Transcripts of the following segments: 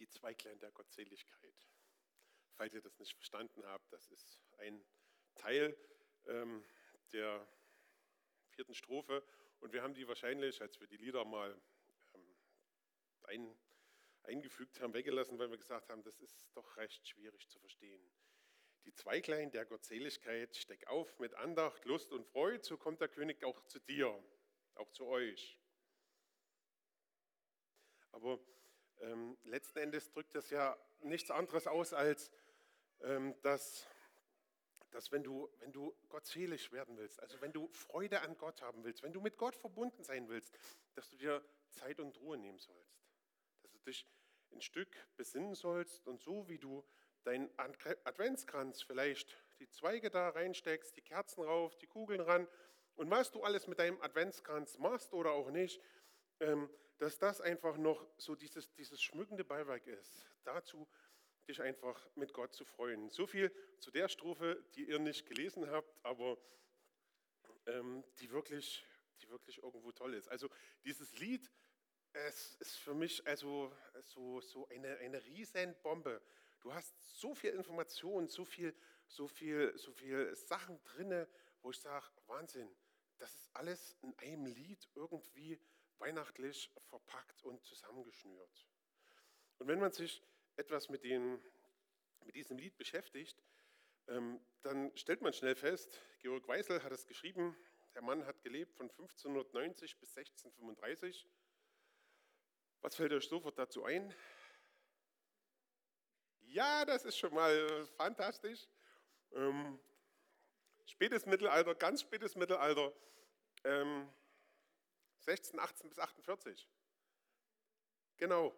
Zweiglein der Gottseligkeit. Falls ihr das nicht verstanden habt, das ist ein Teil der 4. Strophe und wir haben die wahrscheinlich, als wir die Lieder mal eingefügt haben, weggelassen, weil wir gesagt haben, das ist doch recht schwierig zu verstehen. Die Zweiglein der Gottseligkeit, steck auf mit Andacht, Lust und Freude, so kommt der König auch zu dir, auch zu euch. Aber letzten Endes drückt das ja nichts anderes aus, als dass wenn du gottselig werden willst, also wenn du Freude an Gott haben willst, wenn du mit Gott verbunden sein willst, dass du dir Zeit und Ruhe nehmen sollst. Dass du dich ein Stück besinnen sollst und so wie du deinen Adventskranz vielleicht die Zweige da reinsteckst, die Kerzen rauf, die Kugeln ran und was du alles mit deinem Adventskranz machst oder auch nicht, dass das einfach noch so dieses schmückende Beiwerk ist. Dazu dich einfach mit Gott zu freuen. So viel zu der Strophe, die ihr nicht gelesen habt, aber die wirklich irgendwo toll ist. Also dieses Lied, es ist für mich also so eine riesen Bombe. Du hast so viel Information, so viel Sachen drinne, wo ich sage, Wahnsinn, das ist alles in einem Lied irgendwie weihnachtlich verpackt und zusammengeschnürt. Und wenn man sich etwas mit diesem Lied beschäftigt, dann stellt man schnell fest, Georg Weisel hat es geschrieben, der Mann hat gelebt von 1590 bis 1635. Was fällt euch sofort dazu ein? Ja, das ist schon mal fantastisch. Spätes Mittelalter, ganz spätes Mittelalter, 1618 bis 48. Genau,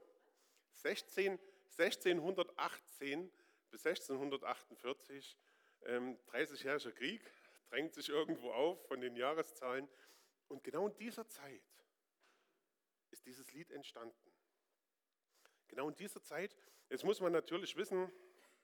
1618 bis 1648, 30-jähriger Krieg, drängt sich irgendwo auf von den Jahreszahlen. Und genau in dieser Zeit ist dieses Lied entstanden. Genau in dieser Zeit, jetzt muss man natürlich wissen,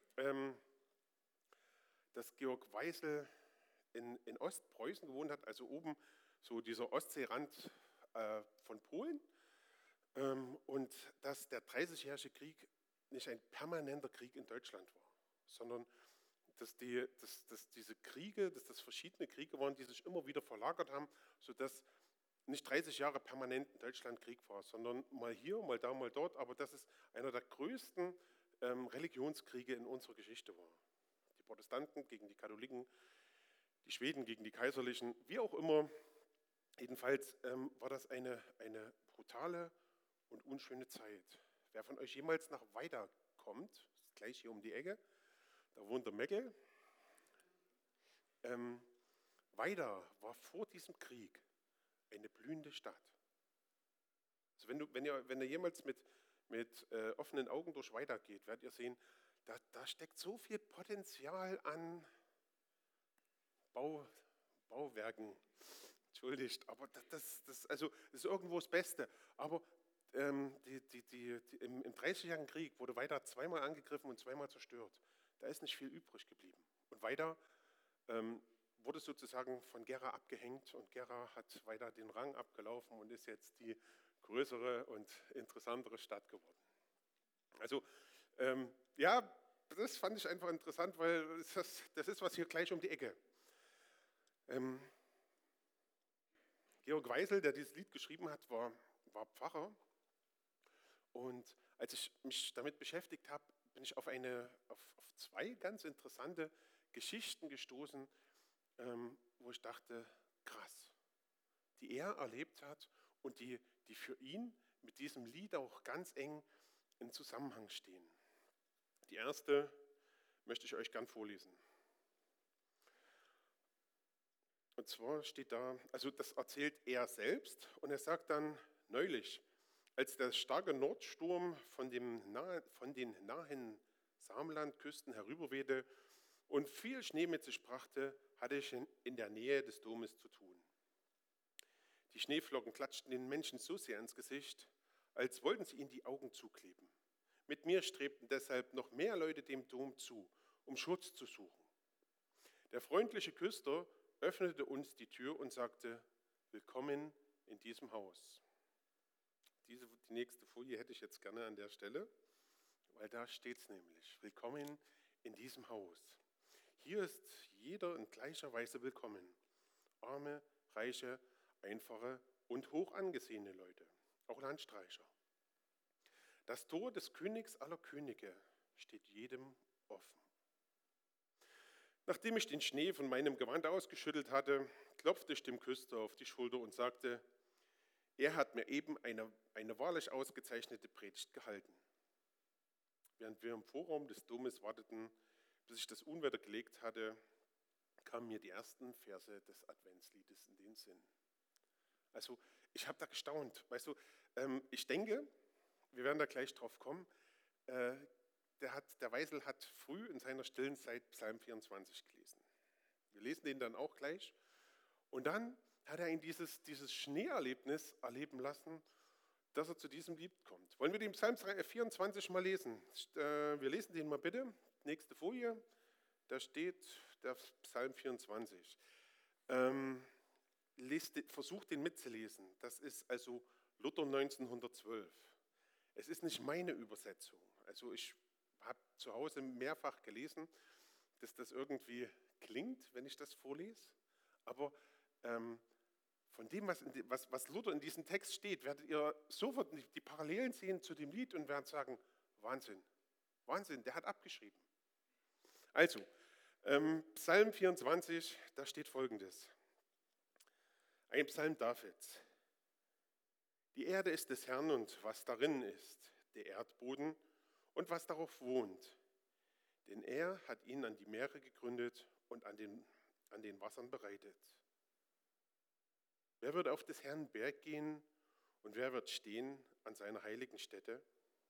dass Georg Weisel in Ostpreußen gewohnt hat, also oben so dieser Ostseerand von Polen. Und dass der 30-jährige Krieg nicht ein permanenter Krieg in Deutschland war, sondern dass diese Kriege, dass das verschiedene Kriege waren, die sich immer wieder verlagert haben, sodass nicht 30 Jahre permanent in Deutschland Krieg war, sondern mal hier, mal da, mal dort, aber dass es einer der größten Religionskriege in unserer Geschichte war. Die Protestanten gegen die Katholiken, die Schweden gegen die Kaiserlichen, wie auch immer. Jedenfalls war das eine brutale und unschöne Zeit. Wer von euch jemals nach Weida kommt, ist gleich hier um die Ecke, da wohnt der Meckel. Weida war vor diesem Krieg eine blühende Stadt. Also wenn ihr jemals mit offenen Augen durch Weida geht, werdet ihr sehen, da steckt so viel Potenzial an Bauwerken. Entschuldigt, aber das ist irgendwo das Beste. Aber im 30-jährigen Krieg wurde Weida zweimal angegriffen und zweimal zerstört. Da ist nicht viel übrig geblieben. Und Weida wurde sozusagen von Gera abgehängt und Gera hat Weida den Rang abgelaufen und ist jetzt die größere und interessantere Stadt geworden. Also ja, das fand ich einfach interessant, weil das ist was hier gleich um die Ecke. Georg Weisel, der dieses Lied geschrieben hat, war Pfarrer. Und als ich mich damit beschäftigt habe, bin ich auf zwei ganz interessante Geschichten gestoßen, wo ich dachte, krass, die er erlebt hat und die für ihn mit diesem Lied auch ganz eng in Zusammenhang stehen. Die erste möchte ich euch gern vorlesen. Und zwar steht da, also das erzählt er selbst und er sagt dann, neulich, als der starke Nordsturm von den nahen Samlandküsten herüberwehte und viel Schnee mit sich brachte, hatte ich in der Nähe des Domes zu tun. Die Schneeflocken klatschten den Menschen so sehr ins Gesicht, als wollten sie ihnen die Augen zukleben. Mit mir strebten deshalb noch mehr Leute dem Dom zu, um Schutz zu suchen. Der freundliche Küster öffnete uns die Tür und sagte, willkommen in diesem Haus. Die nächste Folie hätte ich jetzt gerne an der Stelle. weil da steht es nämlich. Willkommen in diesem Haus. Hier ist jeder in gleicher Weise willkommen. Arme, reiche, einfache und hoch angesehene Leute, auch Landstreicher. Das Tor des Königs aller Könige steht jedem offen. Nachdem ich den Schnee von meinem Gewand ausgeschüttelt hatte, klopfte ich dem Küster auf die Schulter und sagte, er hat mir eben eine wahrlich ausgezeichnete Predigt gehalten. Während wir im Vorraum des Domes warteten, bis sich das Unwetter gelegt hatte, kamen mir die ersten Verse des Adventsliedes in den Sinn. Also ich habe da gestaunt. Weißt du, ich denke, wir werden da gleich drauf kommen, der Weisel hat früh in seiner stillen Zeit Psalm 24 gelesen. Wir lesen den dann auch gleich. Und dann hat er ihn dieses Schneeerlebnis erleben lassen, dass er zu diesem Lied kommt. Wollen wir den Psalm 24 mal lesen? Wir lesen den mal bitte. Nächste Folie, da steht der Psalm 24. Versucht den mitzulesen. Das ist also Luther 1912. Es ist nicht meine Übersetzung. Also ich habe zu Hause mehrfach gelesen, dass das irgendwie klingt, wenn ich das vorlese. Aber von dem, was Luther in diesem Text steht, werdet ihr sofort die Parallelen sehen zu dem Lied und werdet sagen, Wahnsinn, Wahnsinn, der hat abgeschrieben. Also, Psalm 24, da steht Folgendes. Ein Psalm Davids. Die Erde ist des Herrn und was darin ist, der Erdboden und was darauf wohnt. Denn er hat ihn an die Meere gegründet und an den Wassern bereitet. Wer wird auf des Herrn Berg gehen und wer wird stehen an seiner heiligen Stätte?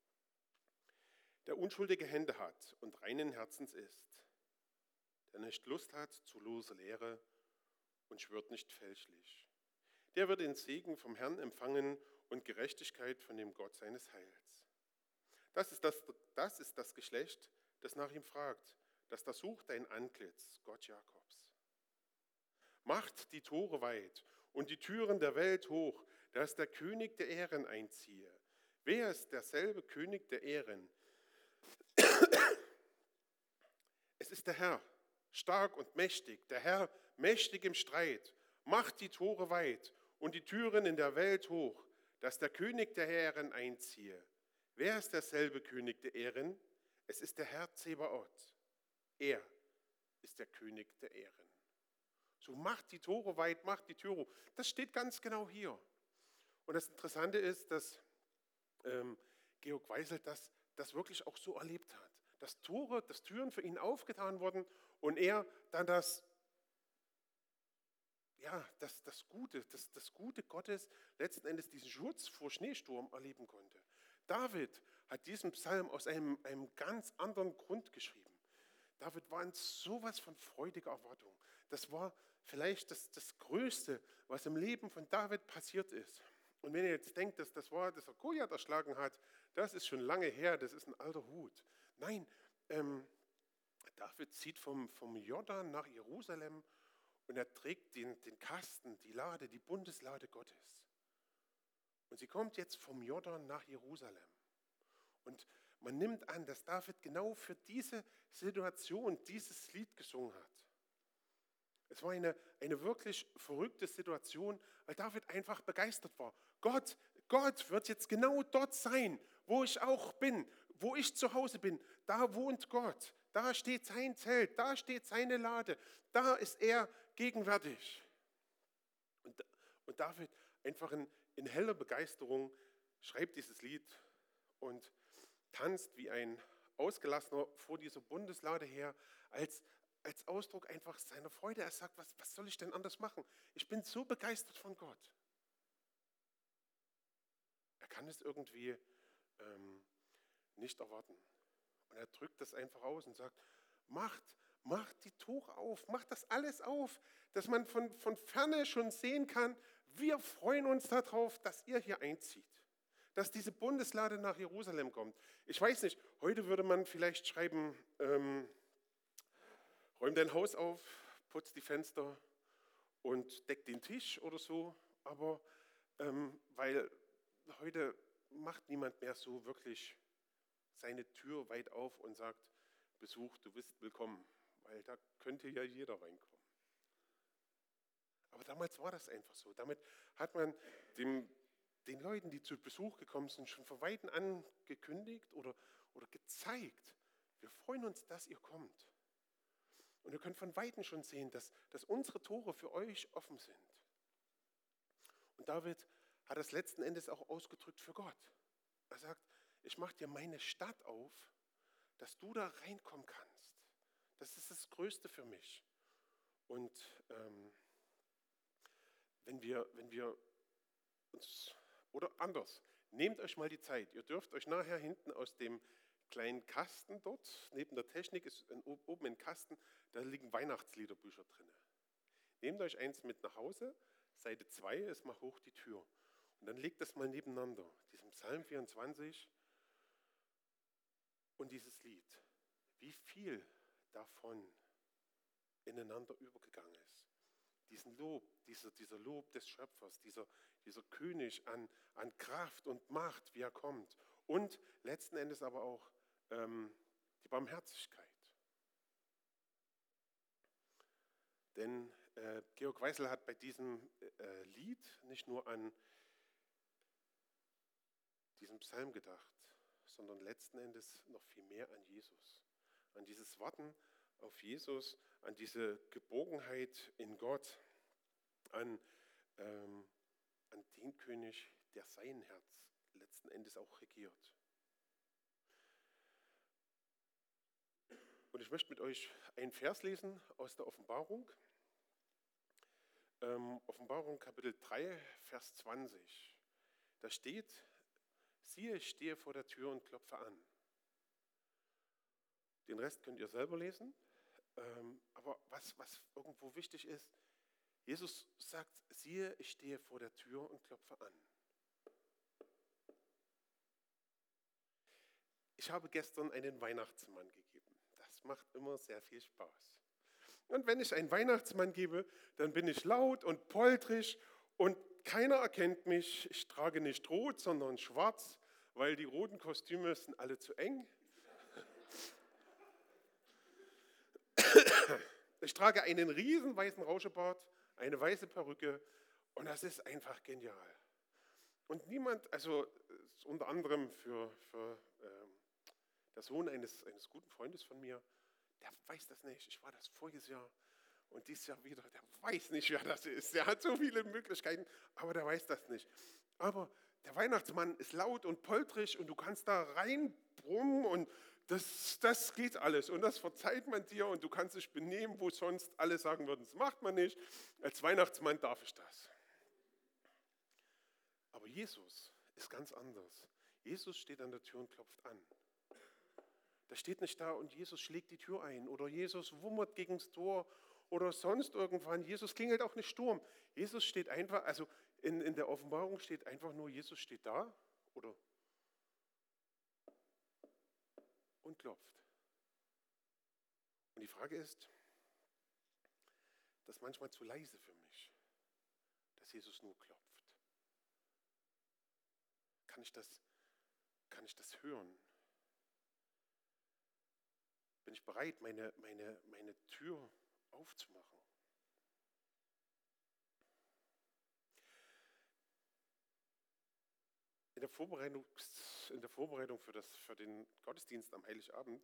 Der unschuldige Hände hat und reinen Herzens ist, der nicht Lust hat zu loser Lehre und schwört nicht fälschlich. Der wird den Segen vom Herrn empfangen und Gerechtigkeit von dem Gott seines Heils. Das ist das Geschlecht, das nach ihm fragt, das da sucht dein Antlitz, Gott Jakobs. Macht die Tore weit und die Türen der Welt hoch, dass der König der Ehren einziehe. Wer ist derselbe König der Ehren? Es ist der Herr, stark und mächtig, der Herr mächtig im Streit. Macht die Tore weit und die Türen in der Welt hoch, dass der König der Ehren einziehe. Wer ist derselbe König der Ehren? Es ist der Herr Zebaoth. Er ist der König der Ehren. So macht die Tore weit, macht die Türe hoch. Das steht ganz genau hier. Und das Interessante ist, dass Georg Weisel das wirklich auch so erlebt hat. Dass Türen für ihn aufgetan wurden und er dann das Gute Gottes, letzten Endes diesen Schutz vor Schneesturm erleben konnte. David hat diesen Psalm aus einem ganz anderen Grund geschrieben. David war in sowas von freudiger Erwartung. Das war vielleicht das Größte, was im Leben von David passiert ist. Und wenn ihr jetzt denkt, dass das war, dass er Goliath erschlagen hat, das ist schon lange her, das ist ein alter Hut. Nein, David zieht vom Jordan nach Jerusalem und er trägt den Kasten, die Lade, die Bundeslade Gottes. Und sie kommt jetzt vom Jordan nach Jerusalem. Und man nimmt an, dass David genau für diese Situation dieses Lied gesungen hat. Es war eine wirklich verrückte Situation, weil David einfach begeistert war. Gott wird jetzt genau dort sein, wo ich auch bin, wo ich zu Hause bin. Da wohnt Gott, da steht sein Zelt, da steht seine Lade, da ist er gegenwärtig. Und David einfach in heller Begeisterung schreibt dieses Lied und tanzt wie ein Ausgelassener vor dieser Bundeslade her, als Ausdruck einfach seiner Freude. Er sagt, was soll ich denn anders machen? Ich bin so begeistert von Gott. Er kann es irgendwie nicht erwarten. Und er drückt das einfach aus und sagt, macht die Tore auf, macht das alles auf, dass man von Ferne schon sehen kann, wir freuen uns darauf, dass ihr hier einzieht, dass diese Bundeslade nach Jerusalem kommt. Ich weiß nicht, heute würde man vielleicht schreiben, räum dein Haus auf, putz die Fenster und deck den Tisch oder so, aber weil heute macht niemand mehr so wirklich seine Tür weit auf und sagt, Besuch, du bist willkommen, weil da könnte ja jeder reinkommen. Aber damals war das einfach so. Damit hat man den Leuten, die zu Besuch gekommen sind, schon von Weitem angekündigt oder gezeigt, wir freuen uns, dass ihr kommt. Und ihr könnt von Weitem schon sehen, dass unsere Tore für euch offen sind. Und David hat das letzten Endes auch ausgedrückt für Gott. Er sagt, ich mache dir meine Stadt auf, dass du da reinkommen kannst. Das ist das Größte für mich. Und wenn wir uns, oder anders, nehmt euch mal die Zeit. Ihr dürft euch nachher hinten aus dem kleinen Kasten dort, neben der Technik ist oben ein Kasten, da liegen Weihnachtsliederbücher drin. Nehmt euch eins mit nach Hause, Seite 2 ist mal hoch die Tür. Und dann legt das mal nebeneinander, diesem Psalm 24 und dieses Lied. Wie viel davon ineinander übergegangen ist. Diesen Lob, dieser Lob des Schöpfers, dieser König an Kraft und Macht, wie er kommt. Und letzten Endes aber auch die Barmherzigkeit. Denn Georg Weissel hat bei diesem Lied nicht nur an diesen Psalm gedacht, sondern letzten Endes noch viel mehr an Jesus. An dieses Warten auf Jesus, an diese Geborgenheit in Gott, an den König, der sein Herz letzten Endes auch regiert. Und ich möchte mit euch einen Vers lesen aus der Offenbarung. Offenbarung Kapitel 3, Vers 20. Da steht, siehe, ich stehe vor der Tür und klopfe an. Den Rest könnt ihr selber lesen. Aber was irgendwo wichtig ist, Jesus sagt, siehe, ich stehe vor der Tür und klopfe an. Ich habe gestern einen Weihnachtsmann gegeben. Das macht immer sehr viel Spaß. Und wenn ich einen Weihnachtsmann gebe, dann bin ich laut und poltrig und keiner erkennt mich. Ich trage nicht rot, sondern schwarz, weil die roten Kostüme sind alle zu eng. Ich trage einen riesen weißen Rauschebart, eine weiße Perücke und das ist einfach genial. Und niemand, also unter anderem für der Sohn eines guten Freundes von mir, der weiß das nicht. Ich war das voriges Jahr und dieses Jahr wieder. Der weiß nicht, wer das ist. Der hat so viele Möglichkeiten, aber der weiß das nicht. Aber der Weihnachtsmann ist laut und poltrig und du kannst da reinbrummen und das geht alles. Und das verzeiht man dir und du kannst dich benehmen, wo sonst alle sagen würden, das macht man nicht. Als Weihnachtsmann darf ich das. Aber Jesus ist ganz anders. Jesus steht an der Tür und klopft an. Der steht nicht da und Jesus schlägt die Tür ein oder Jesus wummert gegen das Tor oder sonst irgendwann. Jesus klingelt auch nicht Sturm. Jesus steht einfach, also in der Offenbarung steht einfach nur, Jesus steht da oder und klopft. Und die Frage ist, das ist manchmal zu leise für mich, dass Jesus nur klopft. Kann ich das hören? Bin ich bereit, meine Tür aufzumachen? In der Vorbereitung für den Gottesdienst am Heiligabend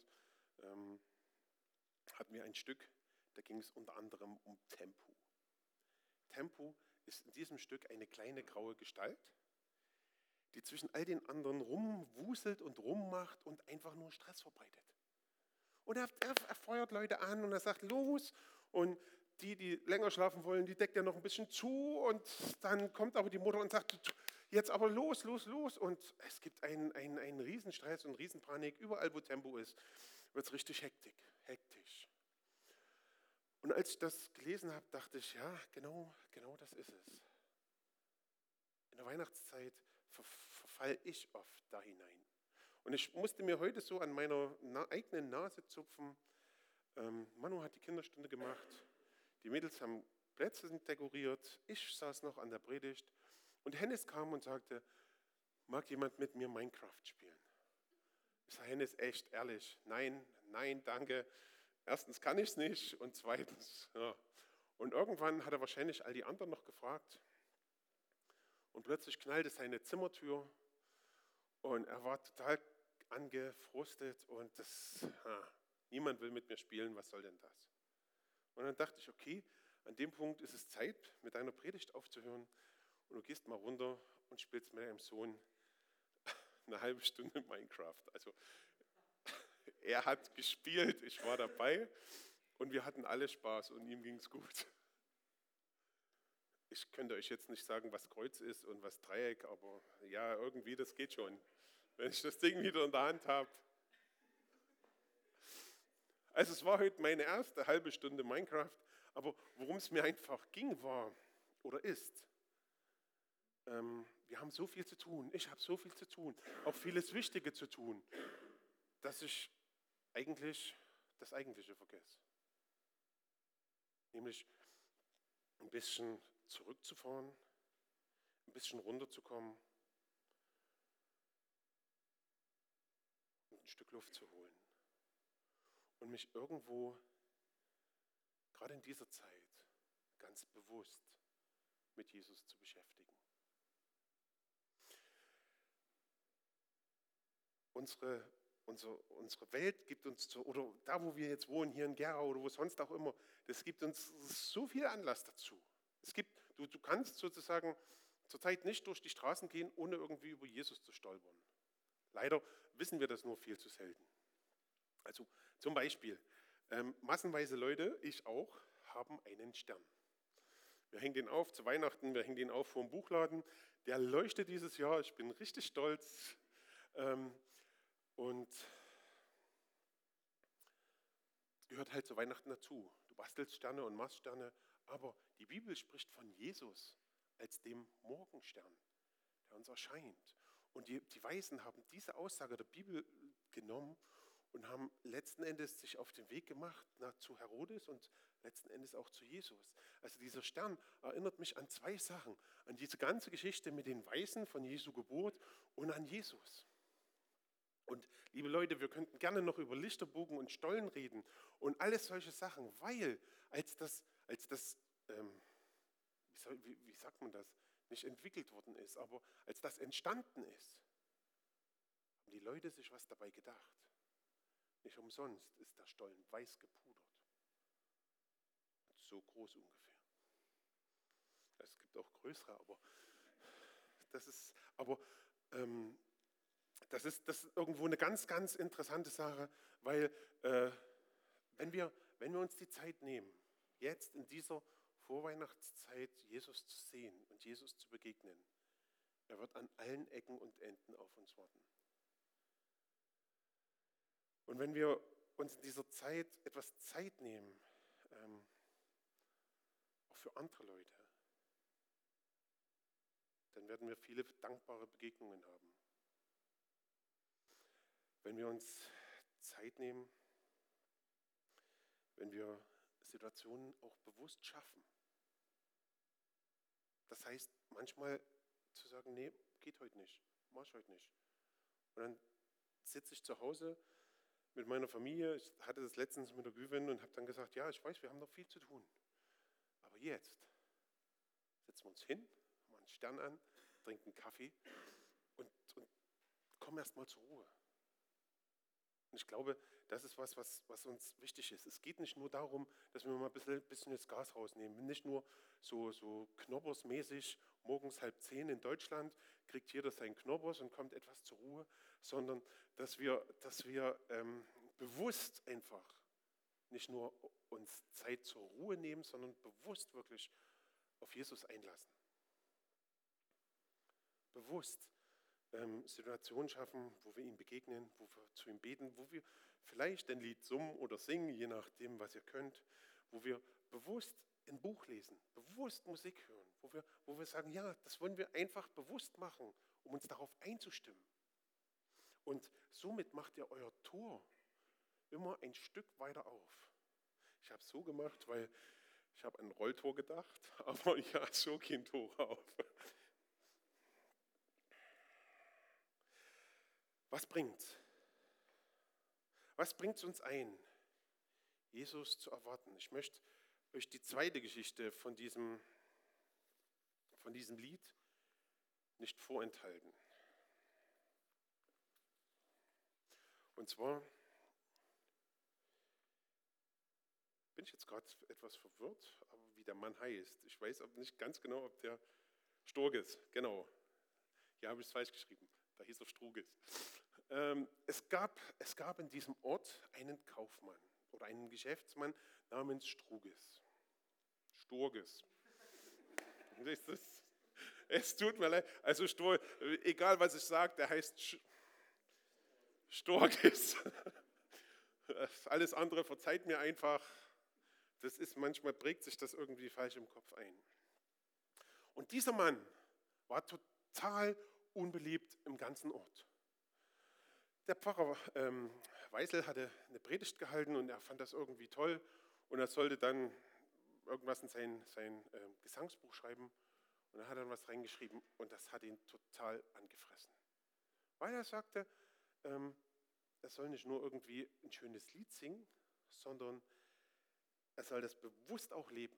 hatten wir ein Stück, da ging es unter anderem um Tempo. Tempo ist in diesem Stück eine kleine graue Gestalt, die zwischen all den anderen rumwuselt und rummacht und einfach nur Stress verbreitet. Und er feuert Leute an und er sagt, los. Und die länger schlafen wollen, die deckt er noch ein bisschen zu. Und dann kommt aber die Mutter und sagt, jetzt aber los. Und es gibt einen Riesenstress und Riesenpanik. Überall, wo Tempo ist, wird es richtig hektisch. Und als ich das gelesen habe, dachte ich, ja, genau das ist es. In der Weihnachtszeit verfall ich oft da hinein. Und ich musste mir heute so an meiner eigenen Nase zupfen. Manu hat die Kinderstunde gemacht. Die Mädels haben Plätze dekoriert. Ich saß noch an der Predigt. Und Hennes kam und sagte, mag jemand mit mir Minecraft spielen? Ich sage, Hennes, echt, ehrlich, nein, nein, danke. Erstens kann ich es nicht und zweitens, ja. Und irgendwann hat er wahrscheinlich all die anderen noch gefragt und plötzlich knallte seine Zimmertür und er war total angefrustet und niemand will mit mir spielen, was soll denn das? Und dann dachte ich, okay, an dem Punkt ist es Zeit, mit deiner Predigt aufzuhören und du gehst mal runter und spielst mit deinem Sohn eine halbe Stunde Minecraft. Also er hat gespielt, ich war dabei und wir hatten alle Spaß und ihm ging es gut. Ich könnte euch jetzt nicht sagen, was Kreuz ist und was Dreieck, aber ja, irgendwie, das geht schon, wenn ich das Ding wieder in der Hand habe. Also es war heute meine erste halbe Stunde Minecraft, aber worum es mir einfach ging war oder ist, wir haben so viel zu tun, ich habe so viel zu tun, auch vieles Wichtige zu tun, dass ich eigentlich das Eigentliche vergesse. Nämlich ein bisschen zurückzufahren, ein bisschen runterzukommen und ein Stück Luft zu holen. Und mich irgendwo, gerade in dieser Zeit, ganz bewusst mit Jesus zu beschäftigen. Unsere Welt gibt uns, oder da wo wir jetzt wohnen, hier in Gerau oder wo sonst auch immer, das gibt uns so viel Anlass dazu. Du kannst sozusagen zurzeit nicht durch die Straßen gehen, ohne irgendwie über Jesus zu stolpern. Leider wissen wir das nur viel zu selten. Also zum Beispiel, massenweise Leute, ich auch, haben einen Stern. Wir hängen den auf zu Weihnachten, wir hängen den auf vor dem Buchladen. Der leuchtet dieses Jahr, ich bin richtig stolz. Und es gehört halt zu Weihnachten dazu. Du bastelst Sterne und machst Sterne, aber die Bibel spricht von Jesus als dem Morgenstern, der uns erscheint. Und die Weisen haben diese Aussage der Bibel genommen und haben letzten Endes sich auf den Weg gemacht zu Herodes und letzten Endes auch zu Jesus. Also dieser Stern erinnert mich an zwei Sachen, an diese ganze Geschichte mit den Weisen von Jesu Geburt und an Jesus. Und liebe Leute, wir könnten gerne noch über Lichterbogen und Stollen reden und alles solche Sachen, weil als das wie sagt man das, nicht entwickelt worden ist, aber als das entstanden ist, haben die Leute sich was dabei gedacht. Nicht umsonst ist der Stollen weiß gepudert. So groß ungefähr. Es gibt auch größere, aber das ist irgendwo eine ganz, ganz interessante Sache, weil wenn wir uns die Zeit nehmen, jetzt in dieser Vorweihnachtszeit Jesus zu sehen und Jesus zu begegnen, er wird an allen Ecken und Enden auf uns warten. Und wenn wir uns in dieser Zeit etwas Zeit nehmen, auch für andere Leute, dann werden wir viele dankbare Begegnungen haben. Wenn wir uns Zeit nehmen, wenn wir Situationen auch bewusst schaffen. Das heißt, manchmal zu sagen, nee, geht heute nicht, mach ich heute nicht. Und dann sitze ich zu Hause mit meiner Familie, ich hatte das letztens mit der Güven und habe dann gesagt, ja, ich weiß, wir haben noch viel zu tun. Aber jetzt setzen wir uns hin, machen einen Stern an, trinken Kaffee und kommen erstmal zur Ruhe. Und ich glaube, das ist was uns wichtig ist. Es geht nicht nur darum, dass wir mal ein bisschen das Gas rausnehmen. Nicht nur so knobbersmäßig, morgens 9:30 in Deutschland kriegt jeder seinen Knobbers und kommt etwas zur Ruhe, sondern dass wir bewusst einfach nicht nur uns Zeit zur Ruhe nehmen, sondern bewusst wirklich auf Jesus einlassen. Bewusst Situationen schaffen, wo wir ihm begegnen, wo wir zu ihm beten, wo wir vielleicht ein Lied summen oder singen, je nachdem, was ihr könnt, wo wir bewusst ein Buch lesen, bewusst Musik hören, wo wir sagen, ja, das wollen wir einfach bewusst machen, um uns darauf einzustimmen. Und somit macht ihr euer Tor immer ein Stück weiter auf. Ich habe es so gemacht, weil ich habe an ein Rolltor gedacht, aber ja, so gehen Tore auf. Was bringt's? Was bringt es uns ein, Jesus zu erwarten? Ich möchte euch die zweite Geschichte von diesem Lied nicht vorenthalten. Und zwar bin ich jetzt gerade etwas verwirrt, aber wie der Mann heißt. Ich weiß aber nicht ganz genau, ob der Sturgis, genau. Hier habe ich es falsch geschrieben. Da hieß er Struges. Es gab in diesem Ort einen Kaufmann oder einen Geschäftsmann namens Sturgis. Es tut mir leid. Also egal was ich sage, der heißt Sturgis. Alles andere verzeiht mir einfach. Das ist, manchmal prägt sich das irgendwie falsch im Kopf ein. Und dieser Mann war total unbeliebt im ganzen Ort. Der Pfarrer Weisel hatte eine Predigt gehalten und er fand das irgendwie toll und er sollte dann irgendwas in sein Gesangsbuch schreiben und er hat dann was reingeschrieben und das hat ihn total angefressen. Weil er sagte, er soll nicht nur irgendwie ein schönes Lied singen, sondern er soll das bewusst auch leben.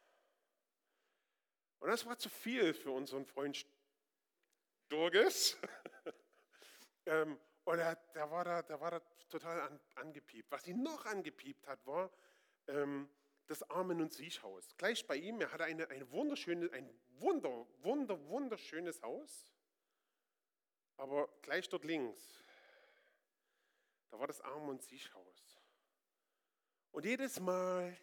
Und das war zu viel für unseren Freund Sturgis. Und der war da total angepiept. Was ihn noch angepiept hat, war das Armen- und Siechhaus. Gleich bei ihm, er hatte ein wunderschönes Haus, aber gleich dort links, da war das Armen- und Siechhaus. Und jedes Mal,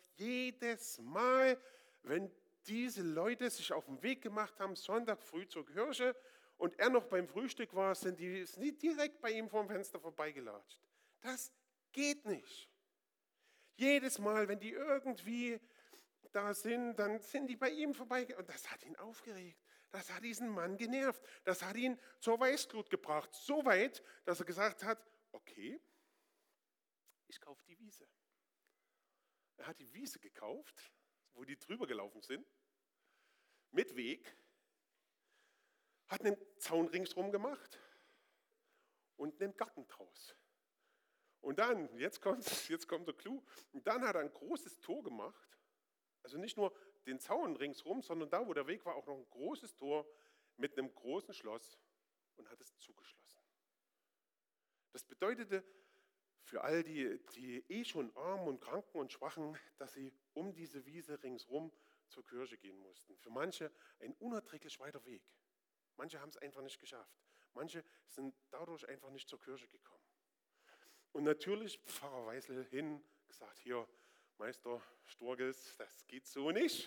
wenn diese Leute sich auf den Weg gemacht haben, Sonntag früh zur Kirche, und er noch beim Frühstück war, sind die direkt bei ihm vor dem Fenster vorbeigelatscht. Das geht nicht. Jedes Mal, wenn die irgendwie da sind, dann sind die bei ihm vorbei. Und das hat ihn aufgeregt. Das hat diesen Mann genervt. Das hat ihn zur Weißglut gebracht. So weit, dass er gesagt hat, okay, ich kaufe die Wiese. Er hat die Wiese gekauft, wo die drüber gelaufen sind, mit Weg, hat einen Zaun ringsherum gemacht und einen Garten draus. Und dann, jetzt kommt der Clou, und dann hat er ein großes Tor gemacht, also nicht nur den Zaun ringsherum, sondern da, wo der Weg war, auch noch ein großes Tor mit einem großen Schloss und hat es zugeschlossen. Das bedeutete für all die schon Armen und Kranken und Schwachen, dass sie um diese Wiese ringsherum zur Kirche gehen mussten. Für manche ein unerträglich weiter Weg. Manche haben es einfach nicht geschafft. Manche sind dadurch einfach nicht zur Kirche gekommen. Und natürlich Pfarrer Weisel hin, gesagt, hier, Meister Sturgis, das geht so nicht.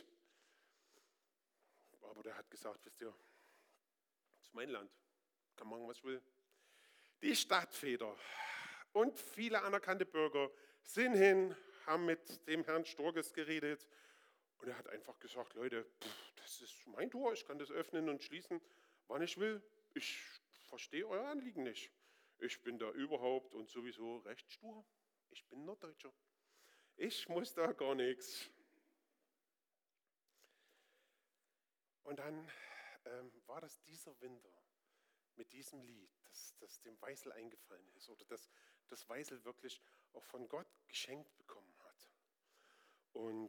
Aber der hat gesagt, wisst ihr, das ist mein Land, kann machen, was ich will. Die Stadtväter und viele anerkannte Bürger sind hin, haben mit dem Herrn Sturgis geredet und er hat einfach gesagt, Leute, das ist mein Tor, ich kann das öffnen und schließen, wann ich will. Ich verstehe euer Anliegen nicht. Ich bin da überhaupt und sowieso recht stur. Ich bin Norddeutscher. Ich muss da gar nichts. Und dann war das dieser Winter mit diesem Lied, das dem Weisel eingefallen ist oder das Weisel wirklich auch von Gott geschenkt bekommen hat. Und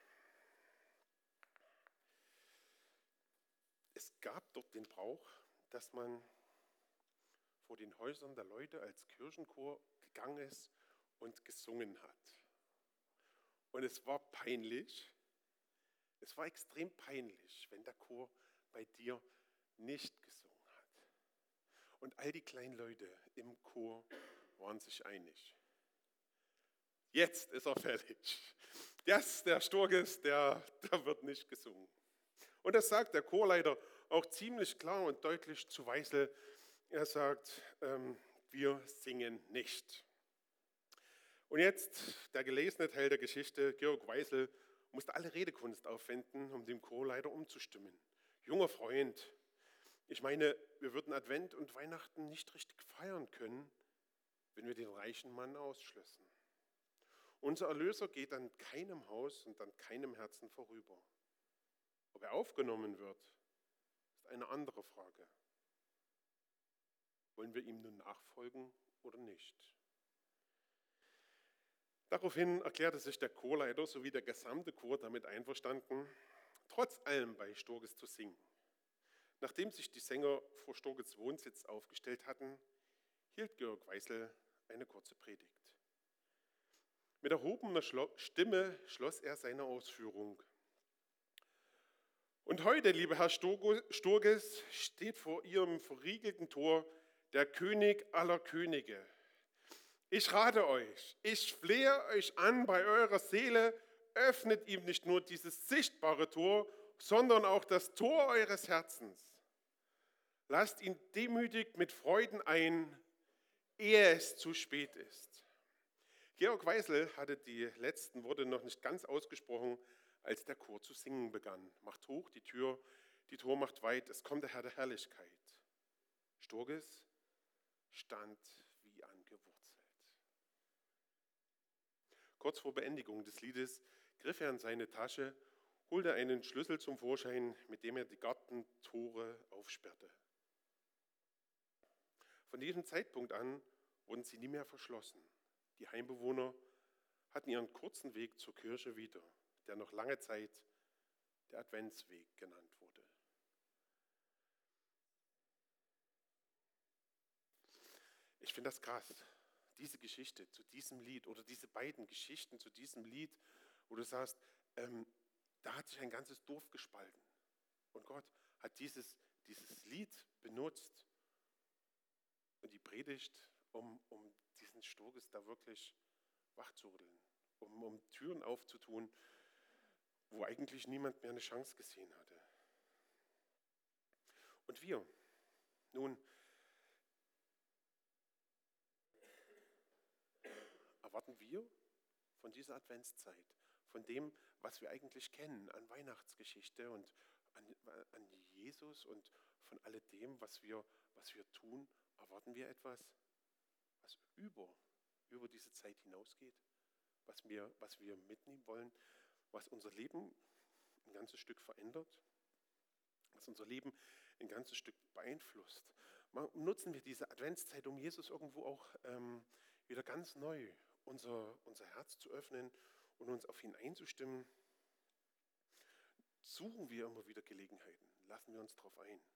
es gab dort den Brauch, dass man vor den Häusern der Leute als Kirchenchor gegangen ist und gesungen hat. Und es war peinlich, es war extrem peinlich, wenn der Chor bei dir nicht gesungen hat. Und all die kleinen Leute im Chor waren sich einig. Jetzt ist er fertig. Der Sturgis, der wird nicht gesungen. Und das sagt der Chorleiter auch ziemlich klar und deutlich zu Weisel. Er sagt, wir singen nicht. Und jetzt, der gelesene Teil der Geschichte, Georg Weisel musste alle Redekunst aufwenden, um dem Chorleiter umzustimmen. Junger Freund, ich meine, wir würden Advent und Weihnachten nicht richtig feiern können, wenn wir den reichen Mann ausschlössen. Unser Erlöser geht an keinem Haus und an keinem Herzen vorüber. Ob er aufgenommen wird, ist eine andere Frage. Wollen wir ihm nun nachfolgen oder nicht? Daraufhin erklärte sich der Chorleiter sowie der gesamte Chor damit einverstanden, trotz allem bei Sturges zu singen. Nachdem sich die Sänger vor Sturges Wohnsitz aufgestellt hatten, hielt Georg Weisel eine kurze Predigt. Mit erhobener Stimme schloss er seine Ausführung. Und heute, lieber Herr Sturges, steht vor Ihrem verriegelten Tor der König aller Könige. Ich rate euch, ich flehe euch an bei eurer Seele, öffnet ihm nicht nur dieses sichtbare Tor, sondern auch das Tor eures Herzens. Lasst ihn demütig mit Freuden ein, ehe es zu spät ist. Georg Weisel hatte die letzten Worte noch nicht ganz ausgesprochen, als der Chor zu singen begann. Macht hoch die Tür, die Tor macht weit, es kommt der Herr der Herrlichkeit. Sturges stand wie angewurzelt. Kurz vor Beendigung des Liedes griff er in seine Tasche, holte einen Schlüssel zum Vorschein, mit dem er die Gartentore aufsperrte. Von diesem Zeitpunkt an wurden sie nie mehr verschlossen. Die Heimbewohner hatten ihren kurzen Weg zur Kirche wieder, der noch lange Zeit der Adventsweg genannt wurde. Ich finde das krass, diese Geschichte zu diesem Lied oder diese beiden Geschichten zu diesem Lied, wo du sagst, da hat sich ein ganzes Dorf gespalten. Und Gott hat dieses Lied benutzt und die Predigt, um diesen Sturges da wirklich wachzurütteln, um Türen aufzutun, wo eigentlich niemand mehr eine Chance gesehen hatte. Und wir, nun, erwarten wir von dieser Adventszeit, von dem, was wir eigentlich kennen an Weihnachtsgeschichte und an Jesus und von alledem, was wir tun, erwarten wir etwas, was über diese Zeit hinausgeht, was wir mitnehmen wollen, was unser Leben ein ganzes Stück verändert, was unser Leben ein ganzes Stück beeinflusst. Nutzen wir diese Adventszeit, um Jesus irgendwo auch wieder ganz neu unser Herz zu öffnen und uns auf ihn einzustimmen. Suchen wir immer wieder Gelegenheiten, lassen wir uns darauf ein.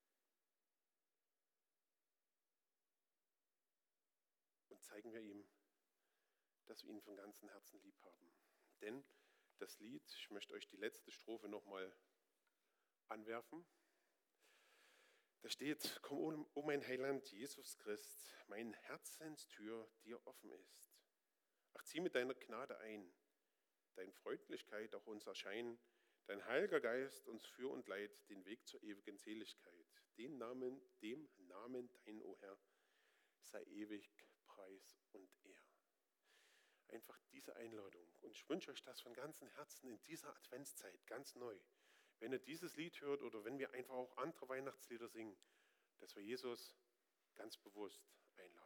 Und zeigen wir ihm, dass wir ihn von ganzem Herzen lieb haben. Denn das Lied, ich möchte euch die letzte Strophe nochmal anwerfen. Da steht, komm, o mein Heiland Jesus Christ, mein Herzenstür dir offen ist. Ach, zieh mit deiner Gnade ein, dein Freundlichkeit auch uns erscheinen, dein Heiliger Geist uns für und leid den Weg zur ewigen Seligkeit. Dem Namen dein, o Herr, sei ewig Preis und Ehr. Einfach diese Einladung. Und ich wünsche euch das von ganzem Herzen in dieser Adventszeit ganz neu. Wenn ihr dieses Lied hört oder wenn wir einfach auch andere Weihnachtslieder singen, dass wir Jesus ganz bewusst einladen.